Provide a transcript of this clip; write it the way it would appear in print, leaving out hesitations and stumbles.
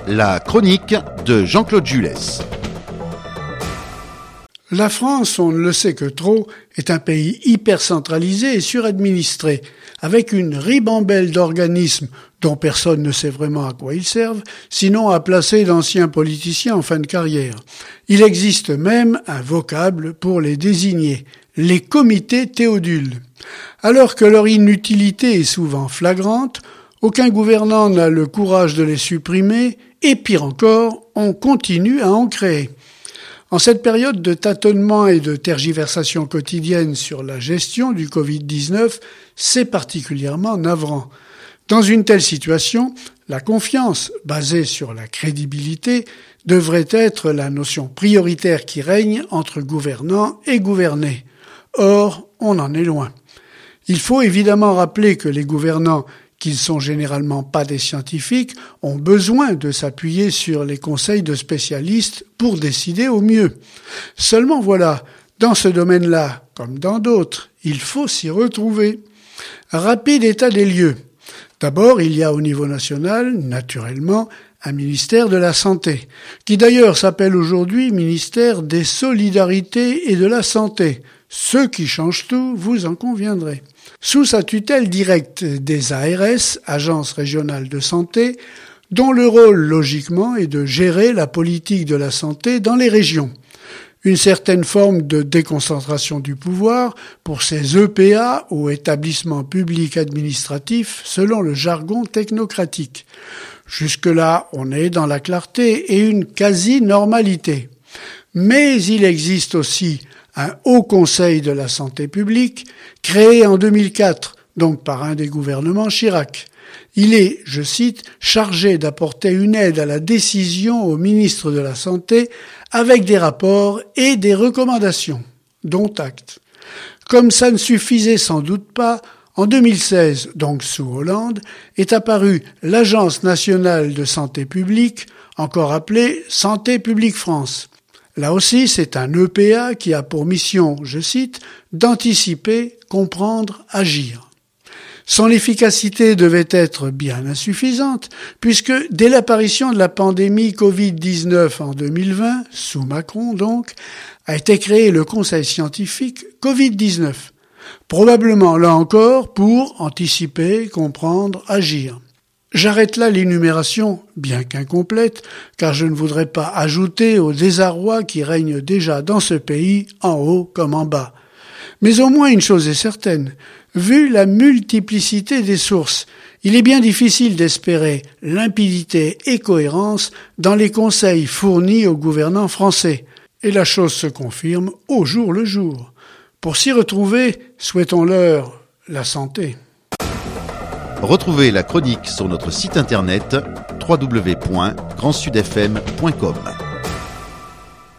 La chronique de Jean-Claude Jules. La France, on ne le sait que trop, est un pays hyper centralisé et suradministré, avec une ribambelle d'organismes dont personne ne sait vraiment à quoi ils servent, sinon à placer d'anciens politiciens en fin de carrière. Il existe même un vocable pour les désigner, les comités Théodules. Alors que leur inutilité est souvent flagrante, aucun gouvernant n'a le courage de les supprimer, et pire encore, on continue à en créer. En cette période de tâtonnement et de tergiversation quotidienne sur la gestion du Covid-19, c'est particulièrement navrant. Dans une telle situation, la confiance, basée sur la crédibilité, devrait être la notion prioritaire qui règne entre gouvernants et gouvernés. Or, on en est loin. Il faut évidemment rappeler que les gouvernants, qu'ils sont généralement pas des scientifiques, ont besoin de s'appuyer sur les conseils de spécialistes pour décider au mieux. Seulement voilà, dans ce domaine-là, comme dans d'autres, il faut s'y retrouver. Rapide état des lieux. D'abord, il y a au niveau national, naturellement, un ministère de la Santé, qui d'ailleurs s'appelle aujourd'hui ministère des Solidarités et de la Santé. Ce qui change tout, vous en conviendrez. Sous sa tutelle directe des ARS, Agences régionales de santé, dont le rôle, logiquement, est de gérer la politique de la santé dans les régions. Une certaine forme de déconcentration du pouvoir pour ces EPA ou établissements publics administratifs selon le jargon technocratique. Jusque-là, on est dans la clarté et une quasi-normalité. Mais il existe aussi un Haut Conseil de la santé publique, créé en 2004, donc par un des gouvernements Chirac. Il est, je cite, chargé d'apporter une aide à la décision au ministre de la Santé avec des rapports et des recommandations, dont acte. Comme ça ne suffisait sans doute pas, en 2016, donc sous Hollande, est apparue l'Agence nationale de santé publique, encore appelée Santé publique France. Là aussi, c'est un EPA qui a pour mission, je cite, d'anticiper, comprendre, agir. Son efficacité devait être bien insuffisante, puisque dès l'apparition de la pandémie Covid-19 en 2020, sous Macron donc, a été créé le Conseil scientifique Covid-19. Probablement, là encore, pour anticiper, comprendre, agir. J'arrête là l'énumération, bien qu'incomplète, car je ne voudrais pas ajouter au désarroi qui règne déjà dans ce pays, en haut comme en bas. Mais au moins une chose est certaine, vu la multiplicité des sources, il est bien difficile d'espérer limpidité et cohérence dans les conseils fournis aux gouvernants français. Et la chose se confirme au jour le jour. Pour s'y retrouver, souhaitons-leur la santé. Retrouvez la chronique sur notre site internet www.grandsudfm.com.